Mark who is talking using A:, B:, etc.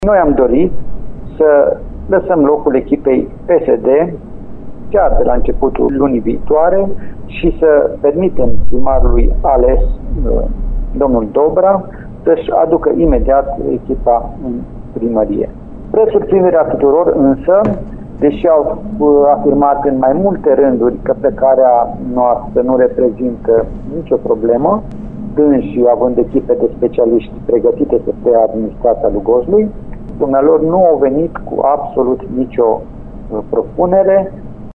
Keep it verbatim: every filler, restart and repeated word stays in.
A: Noi am dorit să lăsăm locul echipei P S D chiar de la începutul lunii viitoare și să permitem primarului ales, domnul Dobra, să-și aducă imediat echipa în primărie. Spre surprinderea tuturor însă, deși au afirmat în mai multe rânduri că plecarea noastră nu reprezintă nicio problemă, dânsi având echipe de specialiști pregătite să preia administrația Lugojului, dumnealor nu au venit cu absolut nicio propunere